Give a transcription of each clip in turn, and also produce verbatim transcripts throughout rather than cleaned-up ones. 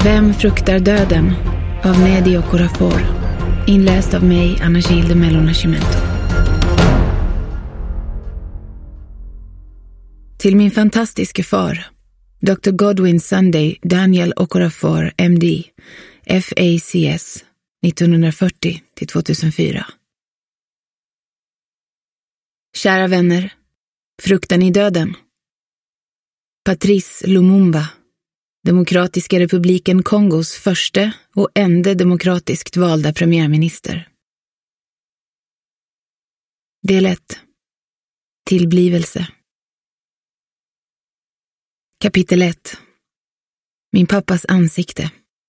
Vem fruktar döden? Av Nnedi Okorafor. Inläst av mig, Anna Gilde Melo Nascimento. Till min fantastiske far, doktor Godwin Sunday Daniel Okorafor, M D, F A C S, nittonhundrafyrtio till tvåtusenfyra. Kära vänner, fruktar ni döden? Patrice Lumumba, Demokratiska republiken Kongos första och enda demokratiskt valda premiärminister. Del ett. Tillblivelse. Kapitel ett. Min pappas ansikte.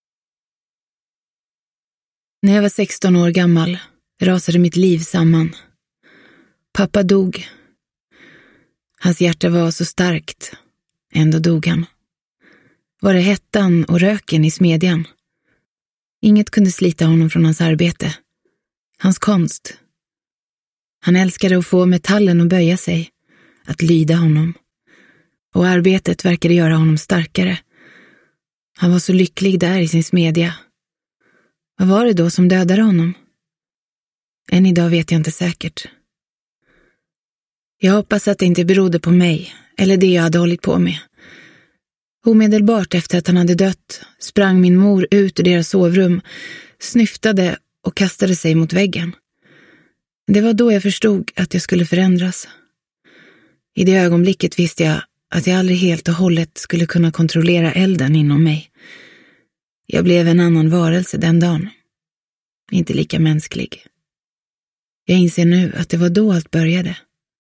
När jag var sexton år gammal rasade mitt liv samman. Pappa dog. Hans hjärta var så starkt. Ändå dog han. Var det hettan och röken i smedjan? Inget kunde slita honom från hans arbete. Hans konst. Han älskade att få metallen att böja sig. Att lyda honom. Och arbetet verkade göra honom starkare. Han var så lycklig där i sin smedja. Vad var det då som dödade honom? Än idag vet jag inte säkert. Jag hoppas att det inte berodde på mig eller det jag hade hållit på med. Omedelbart efter att han hade dött sprang min mor ut ur deras sovrum, snyftade och kastade sig mot väggen. Det var då jag förstod att jag skulle förändras. I det ögonblicket visste jag att jag aldrig helt och hållet skulle kunna kontrollera elden inom mig. Jag blev en annan varelse den dagen. Inte lika mänsklig. Jag inser nu att det var då allt började.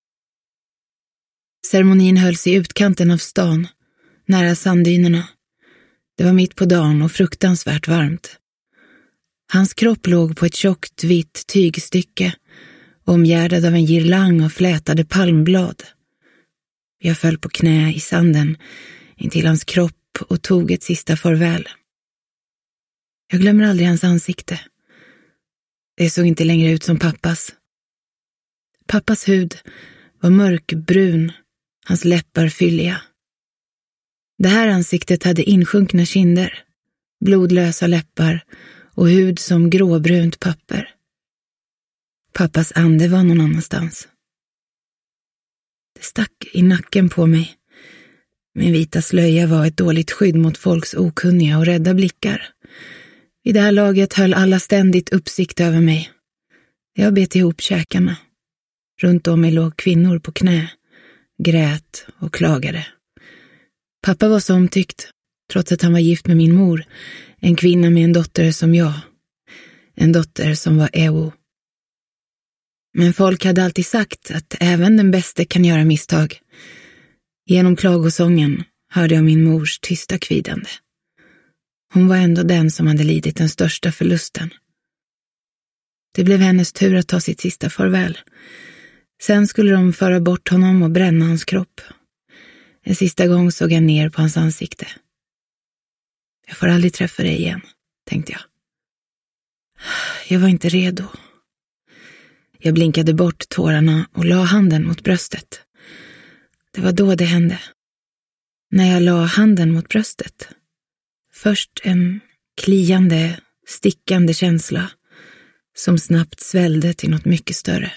Ceremonin hölls i utkanten av stan, nära sanddynerna. Det var mitt på dagen och fruktansvärt varmt. Hans kropp låg på ett tjockt vitt tygstycke, omgärdad av en girlang av flätade palmblad. Jag föll på knä i sanden intill hans kropp och tog ett sista farväl. Jag glömmer aldrig hans ansikte. Det såg inte längre ut som pappas. Pappas hud var mörkbrun, hans läppar fylliga. Det här ansiktet hade insjunkna kinder, blodlösa läppar och hud som gråbrunt papper. Pappas ande var någon annanstans. Det stack i nacken på mig. Min vita slöja var ett dåligt skydd mot folks okunniga och rädda blickar. I det här laget höll alla ständigt uppsikt över mig. Jag bet ihop käkarna. Runt om mig låg kvinnor på knä, grät och klagade. Pappa var så omtyckt, trots att han var gift med min mor, en kvinna med en dotter som jag. En dotter som var Ewo. Men folk hade alltid sagt att även den bäste kan göra misstag. Genom klagosången hörde jag min mors tysta kvidande. Hon var ändå den som hade lidit den största förlusten. Det blev hennes tur att ta sitt sista farväl. Sen skulle de föra bort honom och bränna hans kropp. En sista gång såg jag ner på hans ansikte. Jag får aldrig träffa dig igen, tänkte jag. Jag var inte redo. Jag blinkade bort tårarna och la handen mot bröstet. Det var då det hände. När jag la handen mot bröstet. Först en kliande, stickande känsla som snabbt svällde till något mycket större.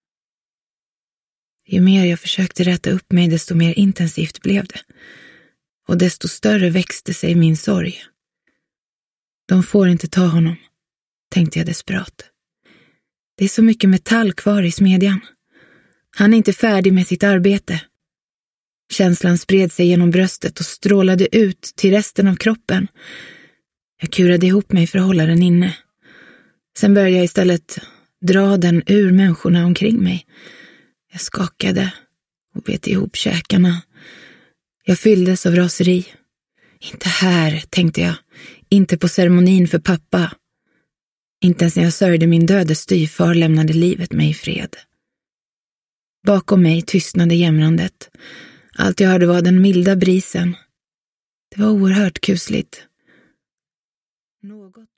Ju mer jag försökte rätta upp mig, desto mer intensivt blev det. Och desto större växte sig min sorg. De får inte ta honom, tänkte jag desperat. Det är så mycket metall kvar i smedjan. Han är inte färdig med sitt arbete. Känslan spred sig genom bröstet och strålade ut till resten av kroppen. Jag kurade ihop mig för att hålla den inne. Sen började jag istället dra den ur människorna omkring mig. Jag skakade och bet ihop käkarna. Jag fylldes av raseri. Inte här, tänkte jag. Inte på ceremonin för pappa. Inte ens när jag sörjde min döde styvfar lämnade livet mig i fred. Bakom mig tystnade jämrandet. Allt jag hörde var den milda brisen. Det var oerhört kusligt. Något